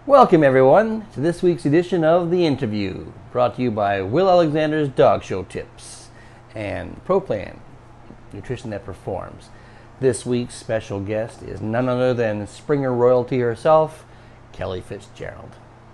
Welcome, everyone, to this week's edition of The Interview, brought to you by Will Alexander's Dog Show Tips and ProPlan, nutrition that performs. This week's special guest is none other than Springer royalty herself, Kelly Fitzgerald.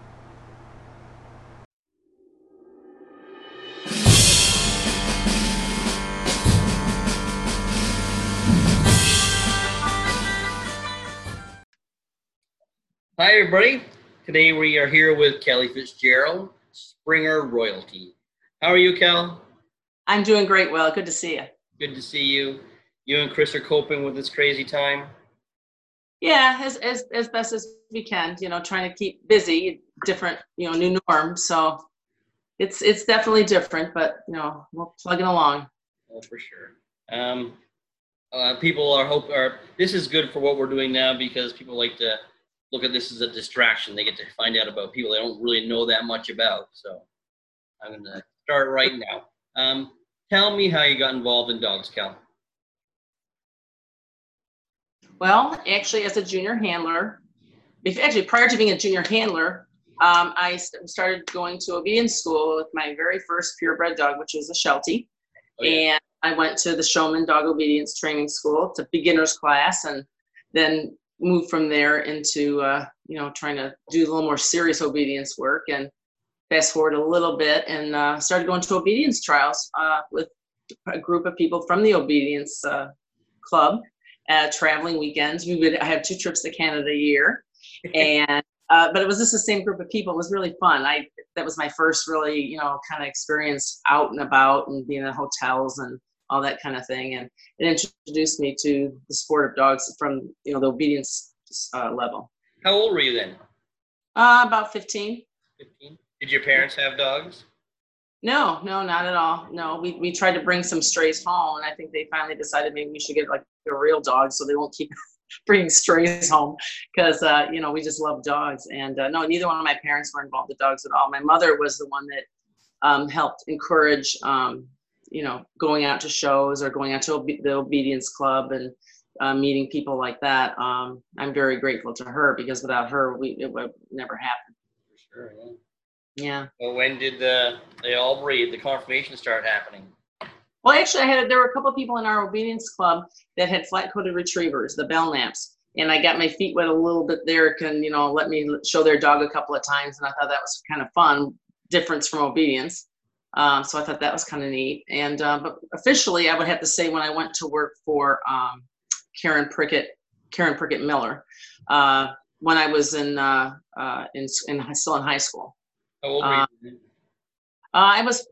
Hi, everybody. Today we are here with Kelly Fitzgerald, Springer royalty. How are you, Kel? I'm doing great, Will. Good to see you. Good to see you. You and Chris are coping with this crazy time? Yeah, as best as we can, trying to keep busy, different, new norm. So it's definitely different, but, we're plugging along. Oh, for sure. People are this is good for what we're doing now because people like to look at this as a distraction. They get to find out about people they don't really know that much about. So I'm going to start right now. Tell me how you got involved in dogs, Cal. Well, actually, as a junior handler, prior to being a junior handler, I started going to obedience school with my very first purebred dog, which was a Sheltie. Oh, yeah. And I went to the Showman Dog Obedience Training School. It's a beginner's class, and then moved from there into, trying to do a little more serious obedience work. And fast forward a little bit and started going to obedience trials with a group of people from the obedience club. Traveling weekends. I have 2 trips to Canada a year, and but it was just the same group of people. It was really fun. That was my first really, kind of experience out and about and being in hotels and all that kind of thing. And it introduced me to the sport of dogs from, the obedience level. How old were you then? About 15. 15. Did your parents have dogs? No, not at all. No, we tried to bring some strays home, and I think they finally decided maybe we should get like a real dog so they won't keep bringing strays home because, we just love dogs. And no, neither one of my parents were involved with dogs at all. My mother was the one that helped encourage, going out to shows or going out to the obedience club and meeting people like that. I'm very grateful to her because without her, it would never happen. For sure, yeah. Yeah. Well, when did they all breed? The confirmation start happening? Well, actually, there were a couple of people in our obedience club that had flat-coated retrievers, the Belknaps, and I got my feet wet a little bit there. Can let me show their dog a couple of times, and I thought that was kind of fun, difference from obedience. So I thought that was kind of neat. And but officially, I would have to say when I went to work for Karen Prickett Miller, when I was still in high school. How old were you? I was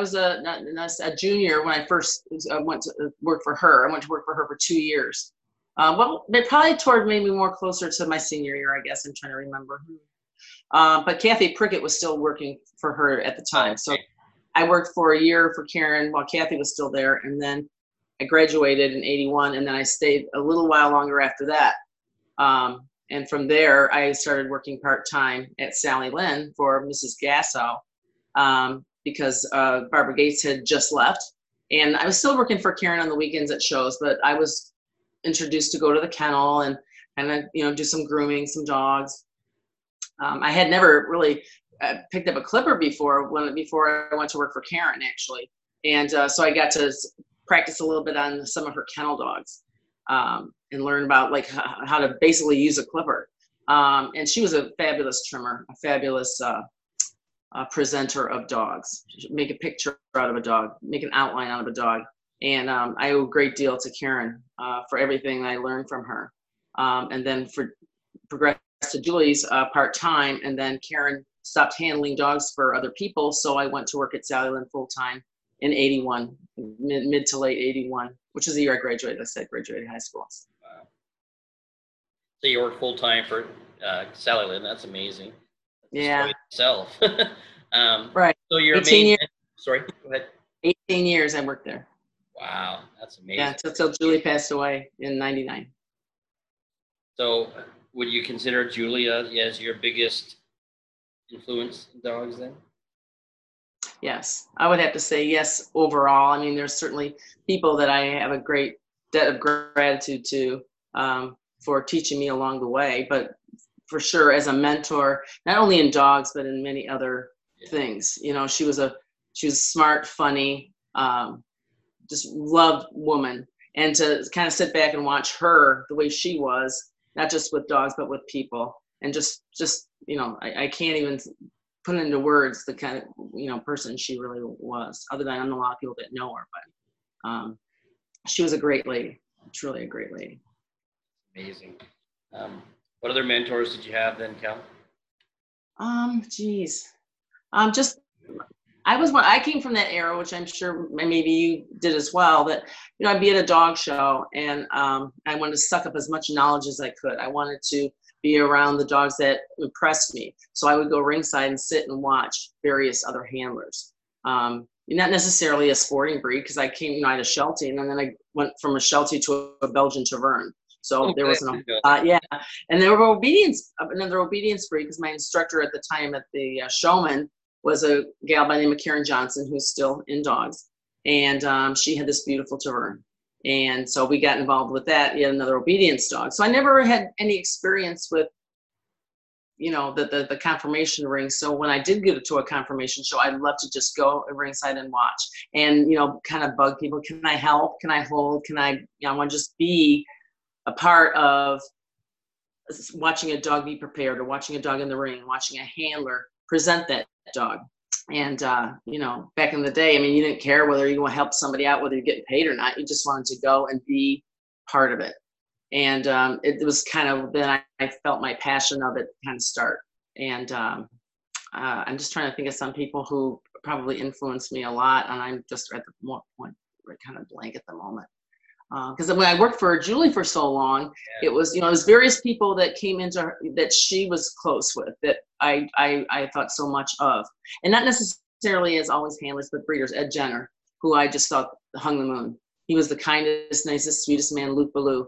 a junior when I first went to work for her. I went to work for her for 2 years. They probably toward maybe more closer to my senior year, I guess. I'm trying to remember. But Kathy Prickett was still working for her at the time. So I worked for a year for Karen while Kathy was still there. And then I graduated in 81. And then I stayed a little while longer after that. And from there, I started working part-time at Sally Lynn for Mrs. Gasso because Barbara Gates had just left. And I was still working for Karen on the weekends at shows, but I was introduced to go to the kennel and do some grooming, some dogs. I had never really picked up a clipper before I went to work for Karen, actually. And so I got to practice a little bit on some of her kennel dogs. And learn about like how to basically use a clipper. And she was a fabulous trimmer, a fabulous presenter of dogs. Make a picture out of a dog, make an outline out of a dog. And I owe a great deal to Karen for everything I learned from her. And then progressed to Julie's part-time, and then Karen stopped handling dogs for other people. So I went to work at Sally Lynn full-time in 81, mid to late 81, which is the year I graduated. Graduated high school. Wow. So you work full time for Sally Lynn. That's amazing. Yeah. Itself. Right. So you're 18 years. Sorry, go ahead. 18 years I worked there. Wow, that's amazing. Yeah, until Julie passed away in 99. So would you consider Julia as your biggest influence in dogs then? Yes, I would have to say yes overall. I mean, there's certainly people that I have a great debt of gratitude to for teaching me along the way, but for sure as a mentor, not only in dogs, but in many other things. You know, she was smart, funny, just loved woman. And to kind of sit back and watch her the way she was, not just with dogs, but with people. And just, you know, I can't even put into words the kind of, you know, person she really was, other than I know a lot of people that know her, but she was a great lady, truly a great lady. Amazing. What other mentors did you have then, Cal? Geez. Just, I came from that era, which I'm sure maybe you did as well, that, you know, I'd be at a dog show and I wanted to suck up as much knowledge as I could. I wanted to be around the dogs that impressed me. So I would go ringside and sit and watch various other handlers. Not necessarily a sporting breed, because I came, you know, I had a Sheltie, and then I went from a Sheltie to a Belgian Tavern. So there wasn't yeah. And there were another obedience breed, because my instructor at the time at the Showman was a gal by the name of Karen Johnson, who's still in dogs. And she had this beautiful Tavern. And so we got involved with that, yet another obedience dog. So I never had any experience with, you know, the conformation ring. So when I did get to a conformation show, I'd love to just go ringside and watch and, you know, kind of bug people. Can I help? Can I hold? Can I, you know, I want to just be a part of watching a dog be prepared, or watching a dog in the ring, watching a handler present that dog. And, you know, back in the day, I mean, you didn't care whether you want to help somebody out, whether you're getting paid or not. You just wanted to go and be part of it. And it was kind of, then I felt my passion of it kind of start. And I'm just trying to think of some people who probably influenced me a lot. And I'm just at the point kind of blank at the moment. Because when I worked for Julie for so long, it was, you know, it was various people that came into her, that she was close with, that I thought so much of. And not necessarily as always handlers, but breeders. Ed Jenner, who I just thought hung the moon. He was the kindest, nicest, sweetest man, Luke Ballou.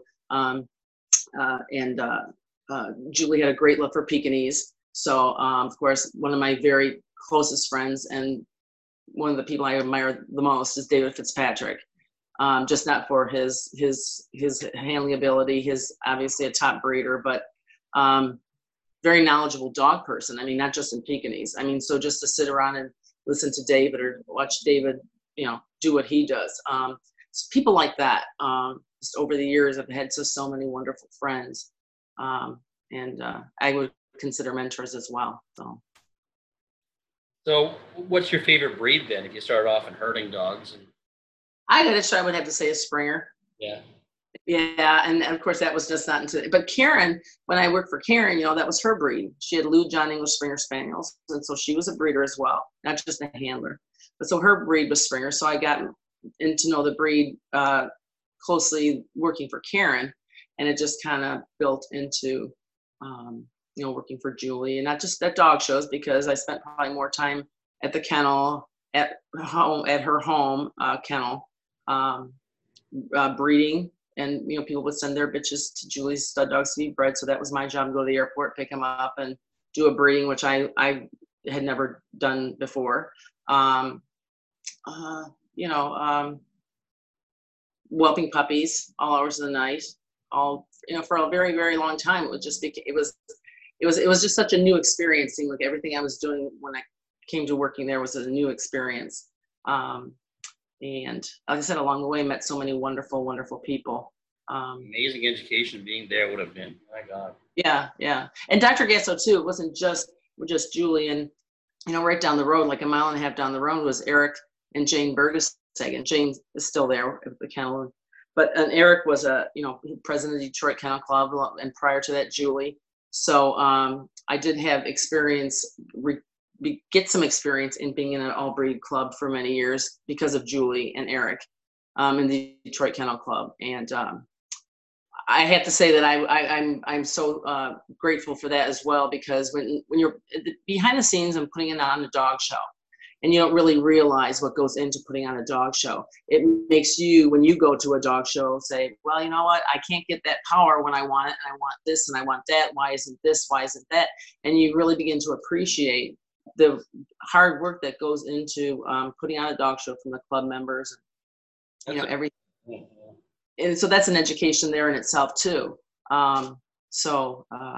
Julie had a great love for Pekingese. So, of course, one of my very closest friends and one of the people I admire the most is David Fitzpatrick. Just not for his handling ability. He's obviously a top breeder, but very knowledgeable dog person. I mean, not just in Pekingese. I mean, so just to sit around and listen to David or watch David, you know, do what he does. So people like that. Just over the years, I've had so many wonderful friends, and I would consider mentors as well. So, what's your favorite breed then? If you started off in herding dogs, I would have to say a Springer. Yeah. Yeah, and of course that was just not until. But Karen, when I worked for Karen, you know, that was her breed. She had Lou John English Springer Spaniels, and so she was a breeder as well, not just a handler. But so her breed was Springer. So I got in to know the breed closely working for Karen, and it just kind of built into, you know, working for Julie, and not just at dog shows, because I spent probably more time at the kennel, at her home kennel, breeding. And, you know, people would send their bitches to Julie's stud dogs to be bred. So that was my job, to go to the airport, pick them up, and do a breeding, which I had never done before. You know, whelping puppies all hours of the night, all, you know, for a very, very long time. It was just such a new experience. Seemed like everything I was doing when I came to working there was a new experience. And like I said, along the way, met so many wonderful, wonderful people. Amazing education being there would have been. My God. Yeah. And Dr. Gasso too. It wasn't just Julie. And, you know, right down the road, like a mile and a half down the road, was Eric and Jane Bergeshagen. Jane is still there at the kennel. But Eric was president of the Detroit Kennel Club, and prior to that, Julie. So I did have experience, get some experience in being in an all-breed club for many years because of Julie and Eric in the Detroit Kennel Club. And I have to say that I'm so grateful for that as well, because when you're behind the scenes and putting it on a dog show, and you don't really realize what goes into putting on a dog show, it makes you, when you go to a dog show, say, well, you know what, I can't get that power when I want it, and I want this and I want that. Why isn't this? Why isn't that? And you really begin to appreciate the hard work that goes into putting on a dog show from the club members, and, you know, everything. And so that's an education there in itself too.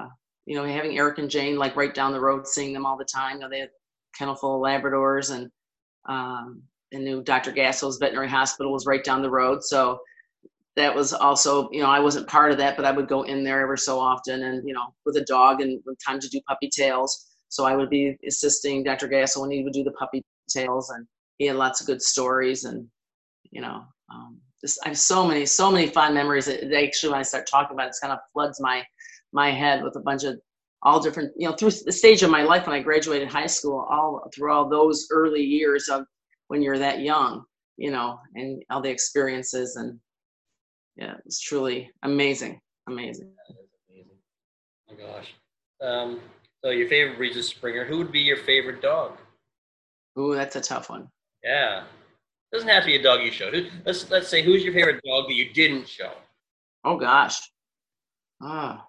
having Eric and Jane like right down the road, seeing them all the time. They had a kennel full of Labradors, and knew Dr. Gasso's veterinary hospital was right down the road. So that was also, I wasn't part of that, but I would go in there ever so often and, with a dog, and with time to do puppy tails. So I would be assisting Dr. Gasso when he would do the puppy tails, and he had lots of good stories. And, I have so many fond memories that actually, when I start talking about it, it kind of floods my head with a bunch of all different, through the stage of my life when I graduated high school, all through all those early years of when you're that young, and all the experiences. And yeah, it was truly amazing. Amazing. That is amazing. Oh my gosh. So your favorite breed is Springer. Who would be your favorite dog? Ooh, that's a tough one. Yeah. Doesn't have to be a dog you showed. Let's say, who's your favorite dog that you didn't show? Oh gosh. Oh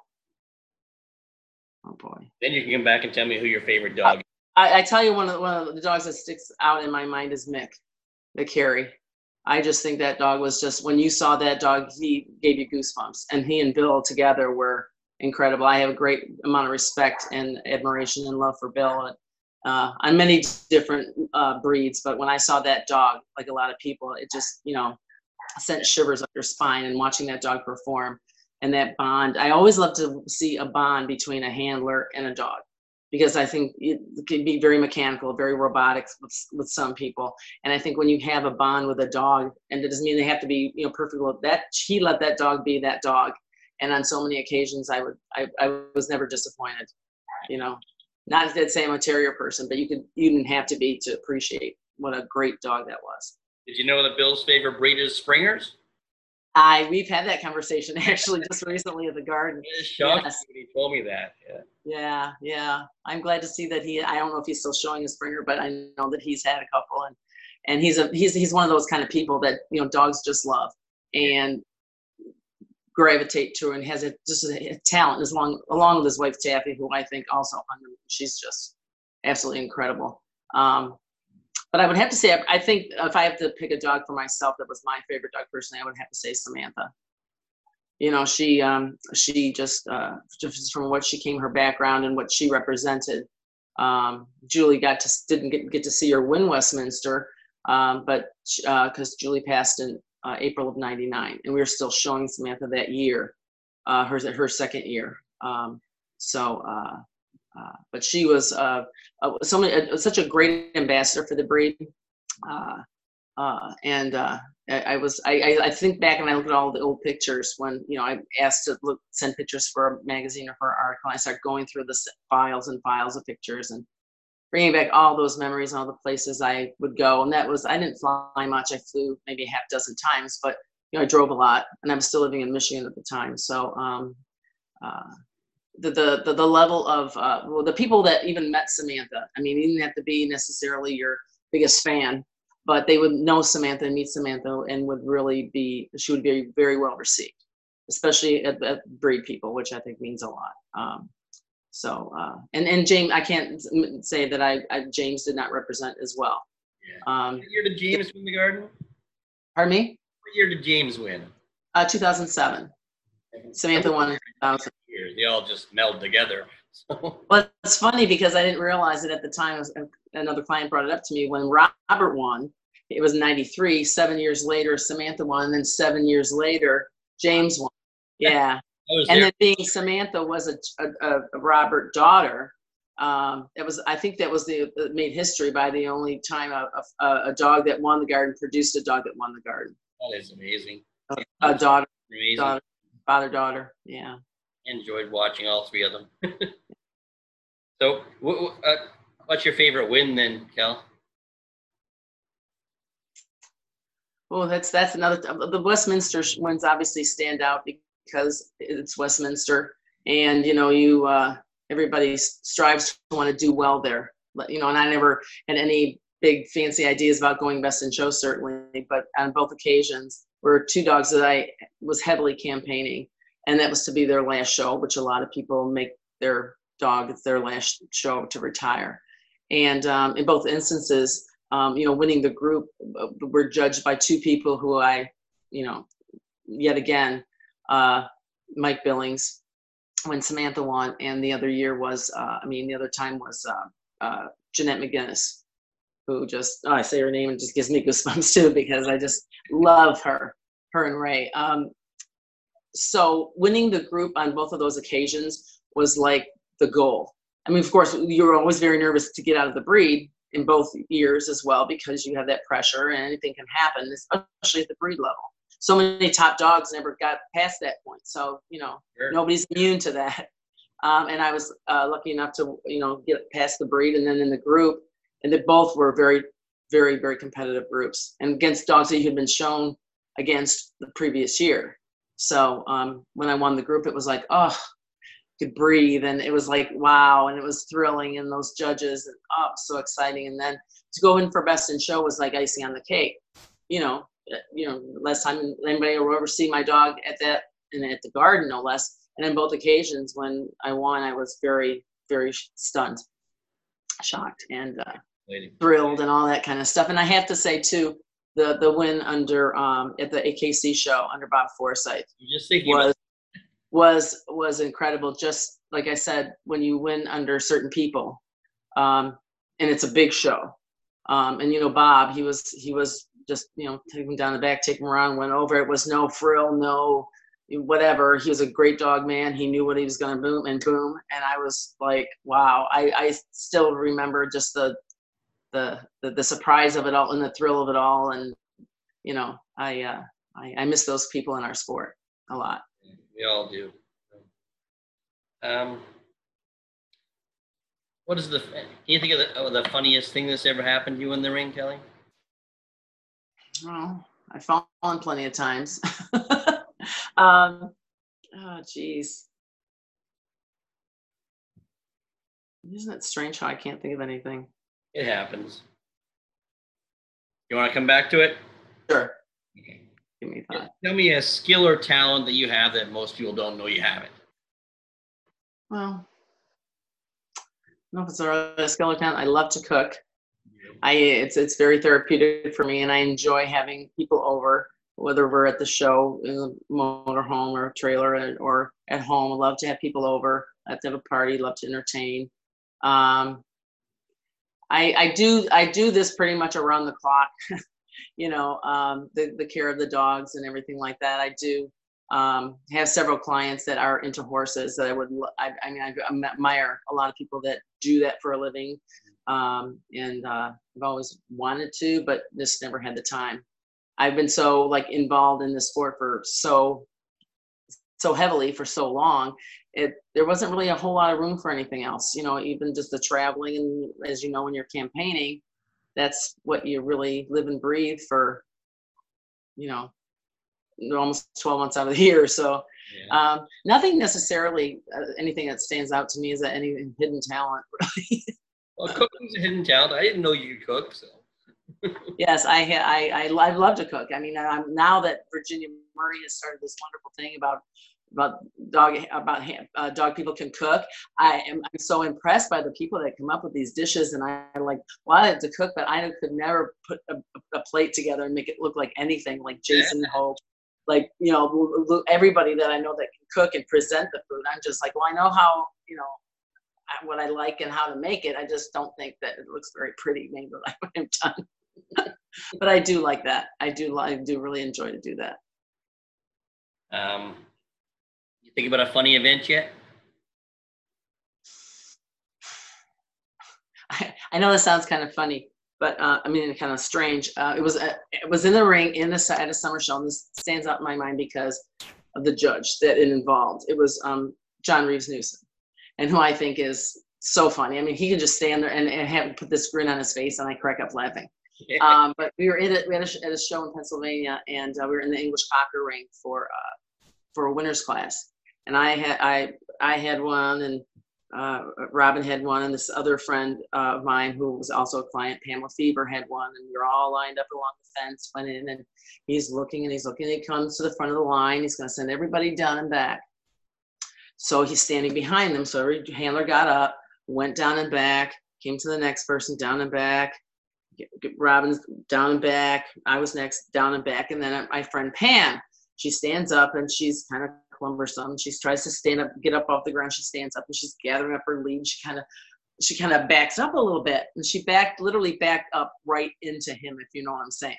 boy. Then you can come back and tell me who your favorite dog is. I tell you, one of the dogs that sticks out in my mind is Mick, the Kerry. I just think that dog was just, when you saw that dog, he gave you goosebumps. And he and Bill together were incredible. I have a great amount of respect and admiration and love for Bill on many different breeds. But when I saw that dog, like a lot of people, it just, sent shivers up your spine. And watching that dog perform and that bond, I always love to see a bond between a handler and a dog, because I think it can be very mechanical, very robotic with some people. And I think when you have a bond with a dog, and it doesn't mean they have to be, perfect, that he let that dog be that dog. And on so many occasions, I was never disappointed. Not that say I'm a terrier person, but you didn't have to be to appreciate what a great dog that was. Did you know that Bill's favorite breed is Springers? We've had that conversation actually just recently at the garden. It shocked me when he told me that. Yeah. I'm glad to see that I don't know if he's still showing his Springer, but I know that he's had a couple, and he's one of those kind of people that, dogs just love and gravitate to, and has just a talent along with his wife Taffy, who I think also, she's just absolutely incredible. But I would have to say, I think if I have to pick a dog for myself that was my favorite dog personally, I would have to say Samantha. She just from what she came, her background and what she represented. Julie didn't get to see her win Westminster, but because Julie passed in April of '99, and we were still showing Samantha that year, her second year. But she was such a great ambassador for the breed. I think back and I look at all the old pictures when, I asked to send pictures for a magazine or for an article. I started going through the files and files of pictures and bringing back all those memories and all the places I would go. And I didn't fly much. I flew maybe a half dozen times, but, I drove a lot, and I was still living in Michigan at the time. So, the level of the people that even met Samantha, you didn't have to be necessarily your biggest fan, but they would know Samantha and meet Samantha, and she would be very well received, especially at breed people, which I think means a lot. And James, I can't say that James did not represent as well. Yeah. What year did James win the Garden? Pardon me? What year did James win? 2007. Samantha won in 2000. They all just meld together. Well, it's funny because I didn't realize it at the time. Another client brought it up to me when Robert won. It was '93. 7 years later, Samantha won, and then 7 years later, James won. Yeah, and then being Samantha was a Robert daughter. I think that was made history by the only time a dog that won the Garden produced a dog that won the Garden. That is amazing. A daughter, amazing. Father-daughter. Yeah. Enjoyed watching all three of them. So, what's your favorite win then, Kel? Well, that's another. The Westminster wins obviously stand out because it's Westminster, and everybody strives to want to do well there. And I never had any big fancy ideas about going best in show, certainly, but on both occasions were two dogs that I was heavily campaigning. And that was to be their last show, which a lot of people make their dog their last show to retire. And in both instances, winning the group were judged by two people who I, yet again, Mike Billings when Samantha won, and the other year was, the other time was Jeanette McGinnis, who just, I say her name and just gives me goosebumps too, because I just love her and Ray. So winning the group on both of those occasions was like the goal. I mean, of course, you're always very nervous to get out of the breed in both years as well, because you have that pressure and anything can happen, especially at the breed level. So many top dogs never got past that point. So, Sure. Nobody's immune to that. And I was lucky enough to, get past the breed and then in the group. And they both were very, very, very competitive groups, and against dogs that you had been shown against the previous year. So when I won the group, it was like, oh, could breathe. And it was like, wow. And it was thrilling. And those judges, and so exciting. And then to go in for best in show was like icing on the cake. Last time anybody will ever see my dog at the garden, no less. And on both occasions when I won, I was very, very stunned, shocked, and thrilled, and all that kind of stuff. And I have to say too, the win under at the AKC show under Bob Forsyth was incredible. Just like I said, when you win under certain people, and it's a big show, and Bob, he was just take him down the back, take him around, went over. It was no frill, no whatever. He was a great dog man. He knew what he was going to boom. And I was like, wow. I still remember just the surprise of it all and the thrill of it all. And, I miss those people in our sport a lot. We all do. Can you think of the funniest thing that's ever happened to you in the ring, Kelly? Oh, I've fallen plenty of times. Oh, geez. Isn't it strange how I can't think of anything? It happens. You want to come back to it? Sure. Okay. Give me that. Tell me a skill or talent that you have that most people don't know you have it. Well, I don't know if it's a skill or talent. I love to cook. It's very therapeutic for me, and I enjoy having people over, whether we're at the show in the motorhome or trailer or at home. I love to have people over. I love to have a party. Love to entertain. I do this pretty much around the clock. The care of the dogs and everything like that. I do have several clients that are into horses that I admire a lot of people that do that for a living. And I've always wanted to, but just never had the time. I've been so involved in the sport for so heavily for so long. There wasn't really a whole lot of room for anything else, even just the traveling. And as you know, when you're campaigning, that's what you really live and breathe for, almost 12 months out of the year. So nothing necessarily, anything that stands out to me is that any hidden talent, really. Well, cooking's a hidden talent. I didn't know you could cook, so. Yes, I love to cook. I mean, now that Virginia Murray has started this wonderful thing about dog people can cook. I'm so impressed by the people that come up with these dishes, and I wanted to cook, but I could never put a plate together and make it look like anything like Jason Holt, everybody that I know that can cook and present the food. I'm just like, well, I know how, what I like and how to make it. I just don't think that it looks very pretty, maybe like what I've done. But I do like that. I do really enjoy to do that. You think about a funny event yet? I know this sounds kind of funny, but kind of strange. It was in the ring at a summer show, and this stands out in my mind because of the judge that it involved. It was John Reeves Newsom, and who I think is so funny. I mean, he could just stand there and have put this grin on his face, and I crack up laughing. Yeah. But we were at a show in Pennsylvania, and we were in the English Cocker ring for a winner's class, and I had one, and Robin had one, and this other friend of mine who was also a client, Pamela Fever, had one, and we were all lined up along the fence, went in, and he's looking, and he comes to the front of the line. He's going to send everybody down and back. So he's standing behind them. So every handler got up, went down and back, came to the next person, down and back. Robin's down and back. I was next, down and back. And then my friend Pam, she stands up and she's kind of cumbersome. She tries to stand up, get up off the ground. She stands up and she's gathering up her lead. She kind of backs up a little bit, and she literally backed up right into him, if you know what I'm saying.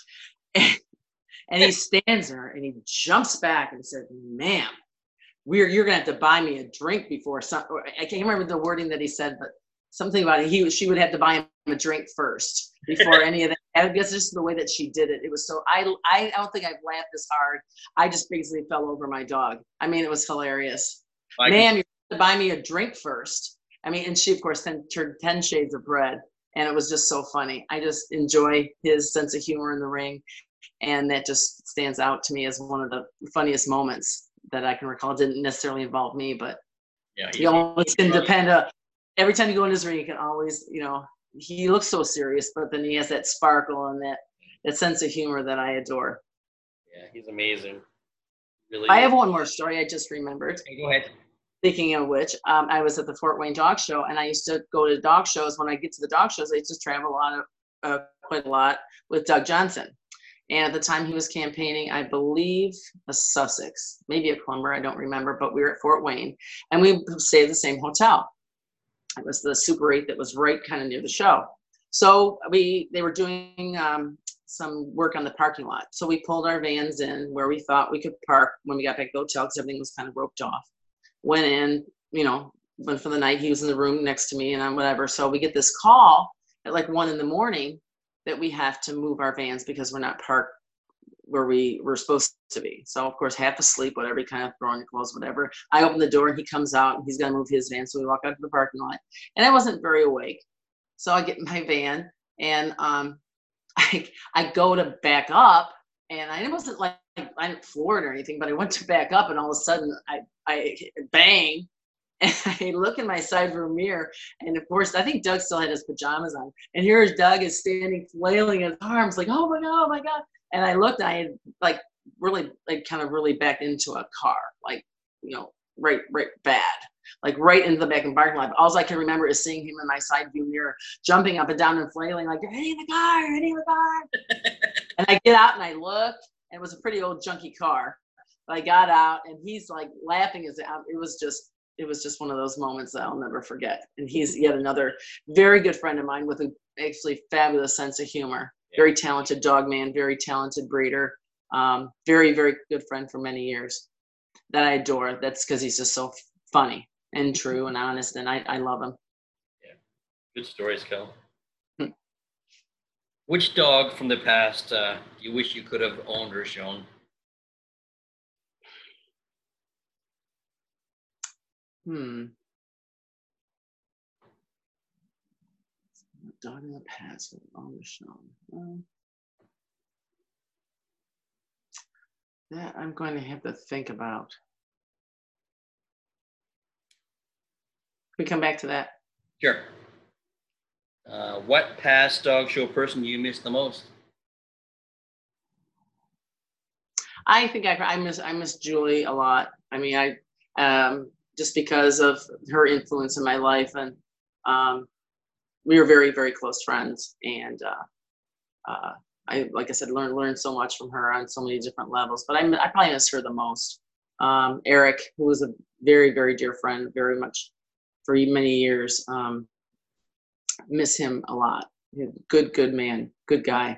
And he stands there and he jumps back and said, "Ma'am, you're gonna have to buy me a drink before I can't remember the wording that he said, but something about it. She would have to buy him a drink first before any of that." I guess just the way that she did it. It was so, I don't think I've laughed this hard. I just basically fell over my dog. I mean, it was hilarious. "Ma'am, you have to buy me a drink first." I mean, and she, of course, then turned 10 shades of red. And it was just so funny. I just enjoy his sense of humor in the ring. And that just stands out to me as one of the funniest moments that I can recall. It didn't necessarily involve me, but you always can depend. Every time you go in his ring, you can always, he looks so serious, but then he has that sparkle and that sense of humor that I adore. Yeah, he's amazing. Really. I have one more story I just remembered. Hey, go ahead. Speaking of which, I was at the Fort Wayne Dog Show, and I used to go to dog shows. When I get to the dog shows, I used to travel quite a lot with Doug Johnson. And at the time he was campaigning, I believe, a Sussex, maybe a Clumber, I don't remember, but we were at Fort Wayne, and we stayed at the same hotel. It was the Super 8 that was right kind of near the show. So they were doing some work on the parking lot. So we pulled our vans in where we thought we could park when we got back to the hotel, because everything was kind of roped off. Went in, went for the night. He was in the room next to me and whatever. So we get this call at like 1 a.m. that we have to move our vans because we're not parked where we were supposed to be. So of course, half asleep, whatever, kind of throwing your clothes, whatever. I open the door and he comes out and he's going to move his van. So we walk out to the parking lot, and I wasn't very awake. So I get in my van and I go to back up, and I wasn't like, I didn't floor it or anything, but I went to back up, and all of a sudden I bang, and I look in my side view mirror, and of course I think Doug still had his pajamas on, and here's Doug is standing flailing his arms like, oh my god. And I looked, and I had really backed into a car, right bad, like right into the back of the parking lot. All I can remember is seeing him in my side view mirror jumping up and down and flailing like, "You're hitting the car, you're hitting the car." And I get out and I look, and it was a pretty old junky car. But I got out, and he's like laughing it was just one of those moments that I'll never forget. And he's yet another very good friend of mine with an actually fabulous sense of humor. Yeah. Very talented dog man, very talented breeder. Very, very good friend for many years that I adore. That's because he's just so funny and true and honest, and I love him. Yeah, good stories, Kel. Which dog from the past do you wish you could have owned or shown? Dog in the past with owned or shown. That I'm going to have to think about. Can we come back to that? Sure. What past dog show person do you miss the most? I think I miss Julie a lot. I mean, just because of her influence in my life, and we were very, very close friends, and I, like I said, learned so much from her on so many different levels. But I probably miss her the most. Eric, who was a very, very dear friend, very much for many years. Miss him a lot. Good man, good guy.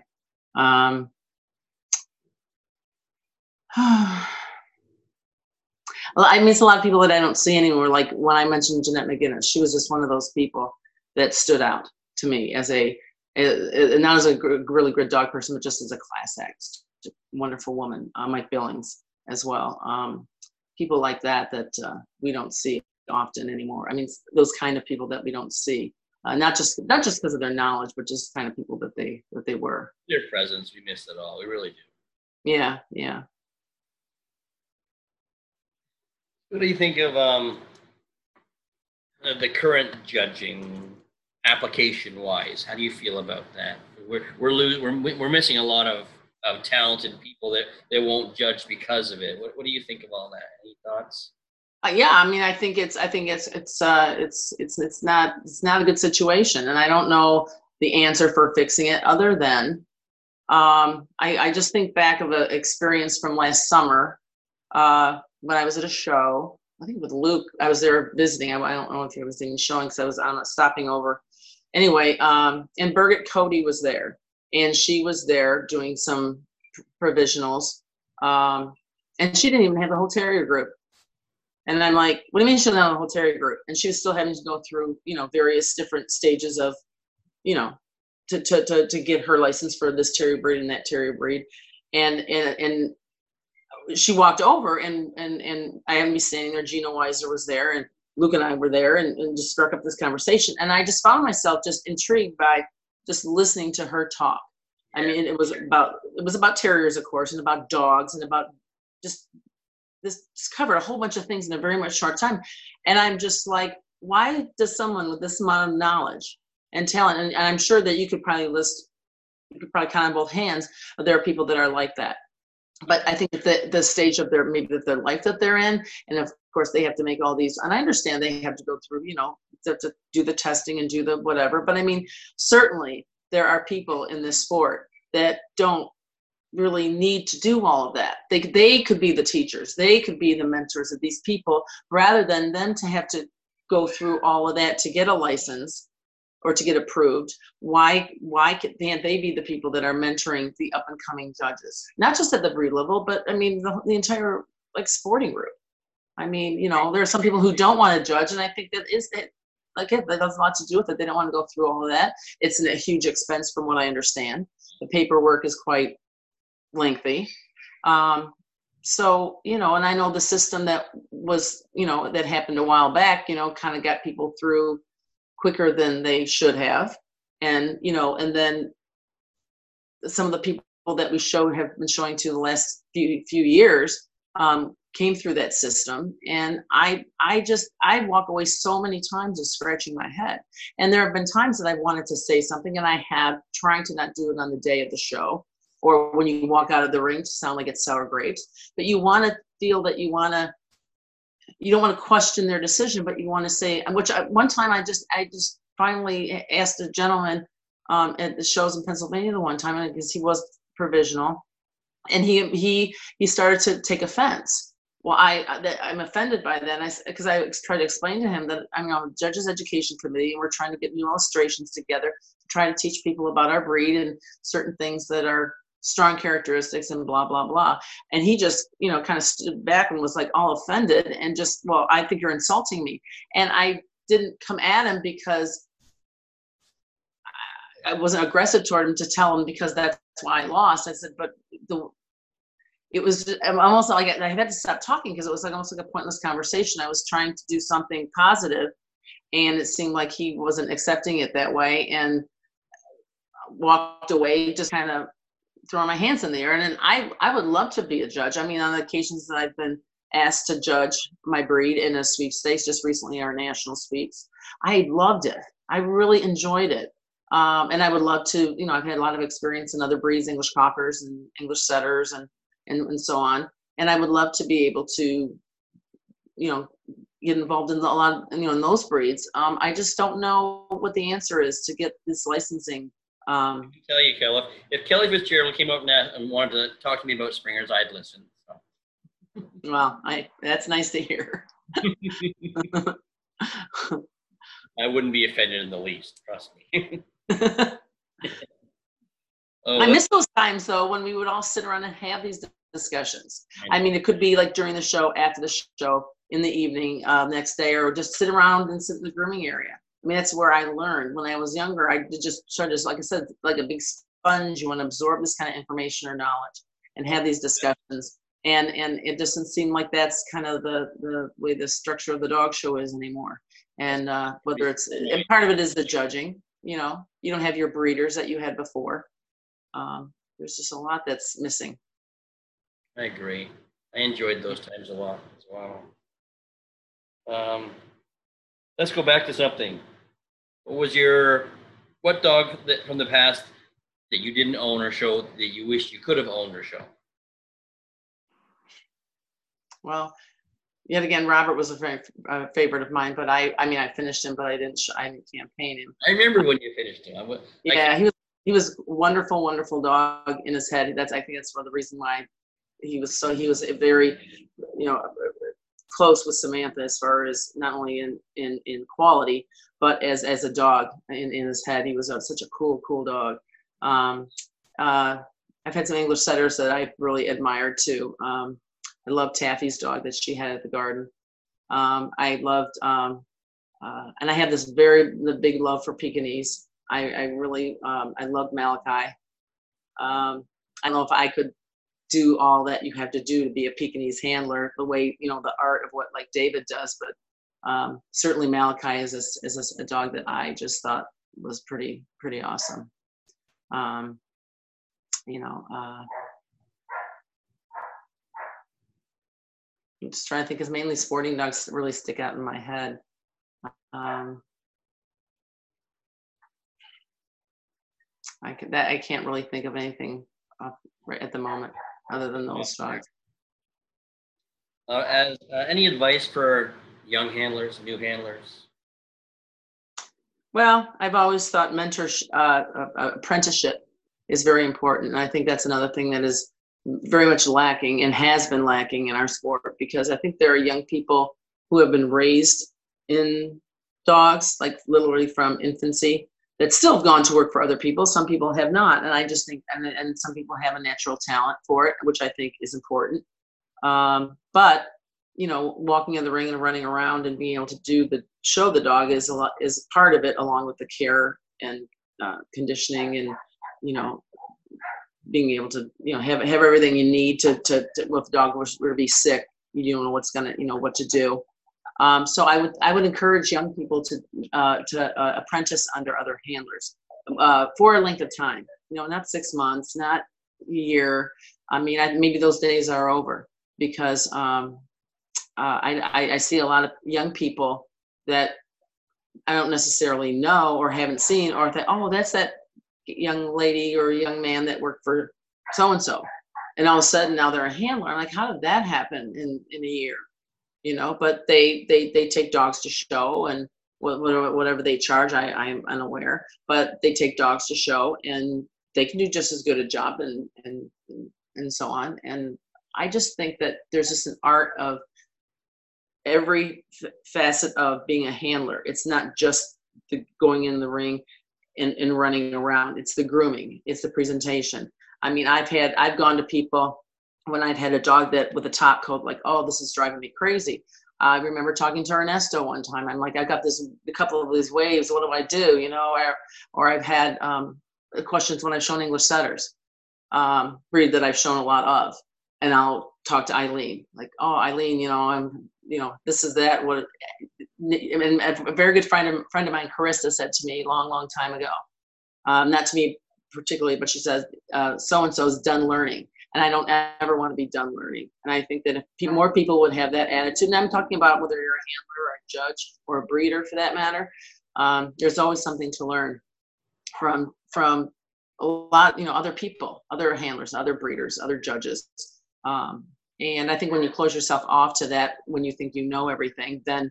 Well, I miss a lot of people that I don't see anymore. Like when I mentioned Jeanette McGinnis, she was just one of those people that stood out to me as not as a really good dog person, but just as a class act. Wonderful woman. Mike Billings as well. People like that we don't see often anymore. I mean, those kind of people that we don't see. Not just because of their knowledge, but just kind of people that they were. Their presence, we miss it all. We really do. Yeah. What do you think of the current judging, application-wise? How do you feel about that? We're missing a lot of talented people that won't judge because of it. What do you think of all that? Any thoughts? Yeah, I mean, I think it's not a good situation, and I don't know the answer for fixing it other than I just think back of an experience from last summer when I was at a show, I think with Luke. I was there visiting. I don't know if he was even showing because I was stopping over. Anyway, and Birgit Cody was there, and she was there doing some provisionals, and she didn't even have the whole terrier group. And I'm like, what do you mean she doesn't have a whole terrier group? And she was still having to go through, various different stages of, to get her license for this terrier breed and that terrier breed. And she walked over and I happened to be standing there. Gina Weiser was there and Luke and I were there and just struck up this conversation. And I just found myself just intrigued by just listening to her talk. I mean, it was about terriers, of course, and about dogs and about just covered a whole bunch of things in a very much short time. And I'm just like, why does someone with this amount of knowledge and talent, and I'm sure that you could probably count on both hands, but there are people that are like that. But I think that the stage of their life that they're in, and of course they have to make all these, and I understand they have to go through, to do the testing and do the whatever. But I mean, certainly there are people in this sport that don't really need to do all of that. They could be the teachers, they could be the mentors of these people, rather than them to have to go through all of that to get a license or to get approved. Why can't they be the people that are mentoring the up and coming judges, not just at the breed level, but I mean the entire sporting group? I mean, there are some people who don't want to judge, and I think that has a lot to do with it. They don't want to go through all of that. It's a huge expense from what I understand. The paperwork is quite lengthy. So, and I know the system that was, that happened a while back, kind of got people through quicker than they should have. And, and then some of the people that we have been showing to the last few years came through that system. And I walk away so many times just scratching my head. And there have been times that I wanted to say something, and I have, trying to not do it on the day of the show, or when you walk out of the ring to sound like it's sour grapes. But you want to feel that you don't want to question their decision, but you want to say, one time I just finally asked a gentleman at the shows in Pennsylvania the one time, because he was provisional, and he started to take offense. Well, I'm offended by that, because I tried to explain to him that I'm on the Judges Education Committee, and we're trying to get new illustrations together to try to teach people about our breed and certain things that are strong characteristics and blah, blah, blah. And he just, kind of stood back and was like all offended and just, well, I think you're insulting me. And I didn't come at him because I wasn't aggressive toward him to tell him because that's why I lost. I said, but it was almost like I had to stop talking because it was almost like a pointless conversation. I was trying to do something positive, and it seemed like he wasn't accepting it that way, and walked away, just kind of throwing my hands in the air. And then I would love to be a judge. I mean, on the occasions that I've been asked to judge my breed in a sweepstakes, just recently our national sweeps, I loved it. I really enjoyed it. And I would love to, I've had a lot of experience in other breeds, English Cockers and English Setters and so on. And I would love to be able to, get involved in a lot of, in those breeds. I just don't know what the answer is to get this licensing. I can tell you, Kelly, if Kelly Fitzgerald came up and wanted to talk to me about springers, I'd listen. So. Well, that's nice to hear. I wouldn't be offended in the least, trust me. I miss those times, though, when we would all sit around and have these discussions. I mean, it could be like during the show, after the show, in the evening, next day, or just sit around and sit in the grooming area. I mean, that's where I learned. When I was younger, I just try to, like I said, like a big sponge. You want to absorb this kind of information or knowledge and have these discussions. And it doesn't seem like that's kind of the way the structure of the dog show is anymore. And whether it's, and part of it is the judging. You don't have your breeders that you had before. There's just a lot that's missing. I agree. I enjoyed those times a lot as well. Let's go back to something. What dog from the past that you didn't own or show that you wish you could have owned or shown? Well, yet again, Robert was a very favorite of mine, but I finished him, but I didn't campaign him. I remember when you finished him. He was a wonderful, wonderful dog in his head. I think that's one of the reasons why he was a very, close with Samantha as far as not only in quality, but as a dog in his head. He was such a cool dog. I've had some English setters that I really admired too. I loved Taffy's dog that she had at the garden. I loved, and I have this the big love for Pekingese. I really, I loved Malachi. I don't know if I could do all that you have to do to be a Pekingese handler, the way, the art of what like David does, but certainly Malachi is a dog that I just thought was pretty awesome. I'm just trying to think, because mainly sporting dogs really stick out in my head. I can't really think of anything right at the moment other than those dogs. Any advice for young handlers, new handlers? Well, I've always thought apprenticeship is very important. And I think that's another thing that is very much lacking and has been lacking in our sport, because I think there are young people who have been raised in dogs, like literally from infancy, that still have gone to work for other people. Some people have not. And I just think, and some people have a natural talent for it, which I think is important. But, walking in the ring and running around and being able to show the dog is part of it, along with the care and conditioning and, being able to, have everything you need to if the dog were to be sick, you don't know what's gonna, what to do. So I would encourage young people to apprentice under other handlers for a length of time. Not 6 months, not a year. I mean, maybe those days are over, because I see a lot of young people that I don't necessarily know or haven't seen, or think, oh, that's that young lady or young man that worked for so and so, and all of a sudden now they're a handler. I'm like, how did that happen in a year? But they take dogs to show, and whatever they charge, I'm unaware, but they take dogs to show, and they can do just as good a job and so on. And I just think that there's just an art of every facet of being a handler. It's not just the going in the ring and running around. It's the grooming. It's the presentation. I mean, I've gone to people when I'd had a dog that with a top coat, like, oh, this is driving me crazy. I remember talking to Ernesto one time. I'm like, I got a couple of these waves. What do I do? Or I've had questions when I've shown English setters, breed that I've shown a lot of. And I'll talk to Eileen, like, oh, Eileen, I'm, this is that. What? And a very good friend of mine, Carissa, said to me long time ago, not to me particularly, but she says, so-and-so's done learning. And I don't ever want to be done learning. And I think that if more people would have that attitude, and I'm talking about whether you're a handler or a judge or a breeder for that matter, there's always something to learn from a lot, other people, other handlers, other breeders, other judges. And I think when you close yourself off to that, when you think you know everything, then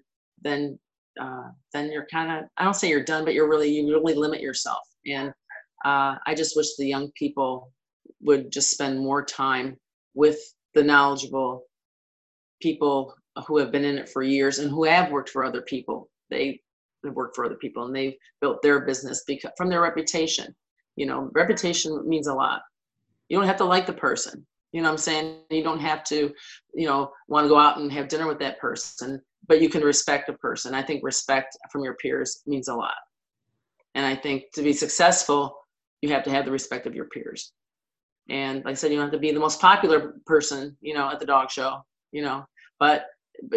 you're kind of, I don't say you're done, but you really limit yourself. And I just wish the young people would just spend more time with the knowledgeable people who have been in it for years and who have worked for other people. They have worked for other people and they've built their business from their reputation. Reputation means a lot. You don't have to like the person. You know what I'm saying? You don't have to, want to go out and have dinner with that person, but you can respect a person. I think respect from your peers means a lot. And I think to be successful, you have to have the respect of your peers. And like I said, you don't have to be the most popular person, at the dog show, but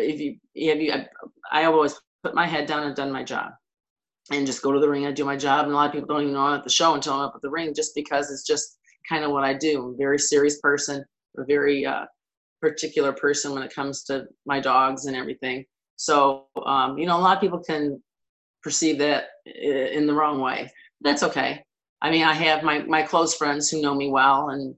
I always put my head down and done my job and just go to the ring. I do my job. And a lot of people don't even know I'm at the show until I'm up at the ring, just because it's just kind of what I do. I'm a very serious person, a very particular person when it comes to my dogs and everything. So, a lot of people can perceive that in the wrong way. That's okay. I mean, I have my close friends who know me well, and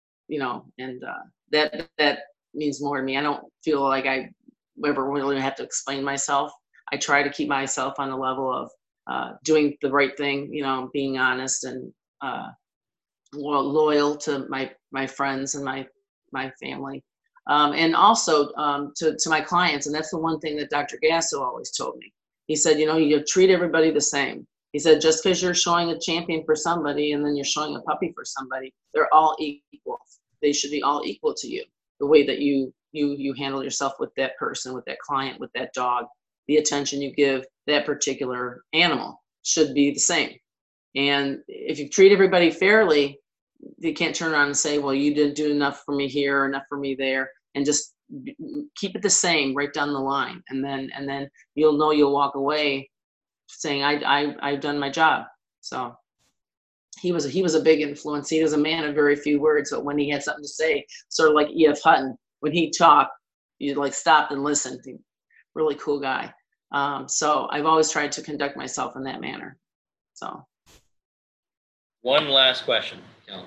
that means more to me. I don't feel like I ever really have to explain myself. I try to keep myself on the level of doing the right thing, being honest and loyal to my friends and my family. And also to my clients, and that's the one thing that Dr. Gasso always told me. He said, you know, you treat everybody the same. He said, just because you're showing a champion for somebody and then you're showing a puppy for somebody, they're all equal. They should be all equal to you. The way that you handle yourself with that person, with that client, with that dog, the attention you give that particular animal should be the same. And if you treat everybody fairly, they can't turn around and say, well, you didn't do enough for me here or enough for me there, and just keep it the same right down the line. And then you'll know, you'll walk away saying, I've done my job. So he was a big influence. He was a man of very few words, but when he had something to say, sort of like E.F. Hutton, when he talked, you like stopped and listened. Really cool guy. So I've always tried to conduct myself in that manner. So. One last question, Kelly.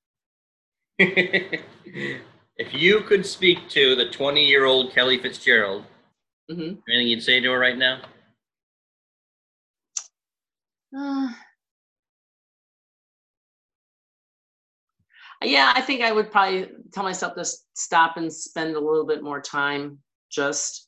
If you could speak to the 20-year-old Kelly Fitzgerald, anything you'd say to her right now? Yeah, I think I would probably tell myself to stop and spend a little bit more time just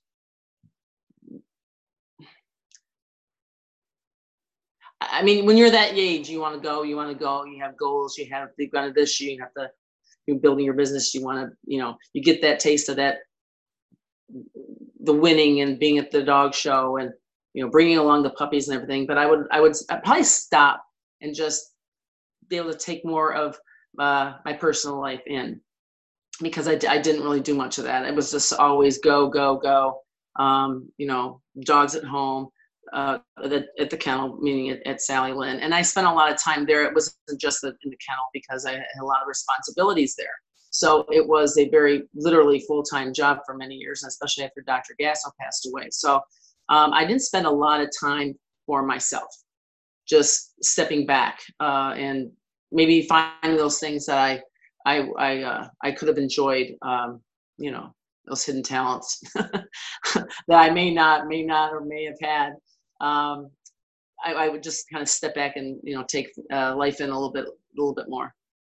I mean, when you're that age, you want to go, you have goals, you've got this, you have to, you're building your business, you want to, you get that taste of that, the winning and being at the dog show and, bringing along the puppies and everything. But I'd probably stop and just be able to take more of my personal life in, because I didn't really do much of that. It was just always go, go, go. Dogs at home, at the kennel, meaning at Sally Lynn. And I spent a lot of time there. It wasn't just in the kennel because I had a lot of responsibilities there. So it was a very literally full-time job for many years, and especially after Dr. Gasso passed away. So I didn't spend a lot of time for myself, just stepping back and maybe finding those things that I could have enjoyed, those hidden talents that I may not or may have had. I would just kind of step back and take life in a little bit more.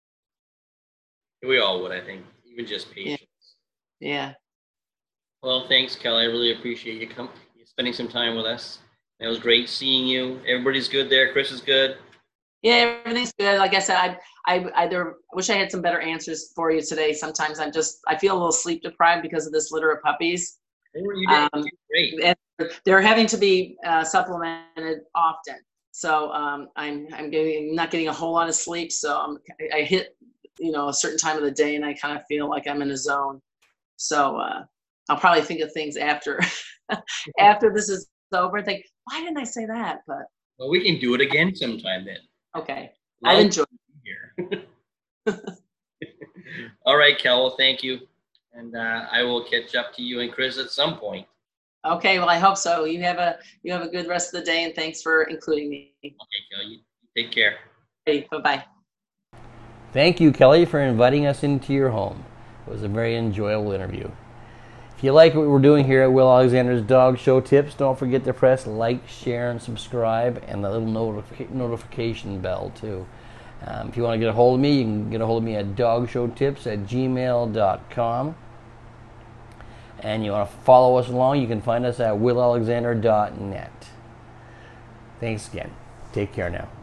We all would, I think, even just patience. Yeah. Well, thanks, Kelly. I really appreciate you spending some time with us. It was great seeing you. Everybody's good there. Chris is good. Yeah, everything's good. Like I said, I wish I had some better answers for you today. Sometimes I feel a little sleep deprived because of this litter of puppies. Great. And they're having to be supplemented often. So I'm not getting a whole lot of sleep. So I hit a certain time of the day and I kind of feel like I'm in a zone. So I'll probably think of things after this is over and think, why didn't I say that? But well, we can do it again sometime then. Okay. I enjoyed it here. All right, Kel. Well, thank you. And I will catch up to you and Chris at some point. Okay. Well, I hope so. You have a good rest of the day, and thanks for including me. Okay, Kel. You take care. Hey, bye-bye. Thank you, Kelly, for inviting us into your home. It was a very enjoyable interview. If you like what we're doing here at Will Alexander's Dog Show Tips, don't forget to press like, share, and subscribe, and the little notification bell, too. If you want to get a hold of me, you can get a hold of me at dogshowtips@gmail.com. And you want to follow us along, you can find us at willalexander.net. Thanks again. Take care now.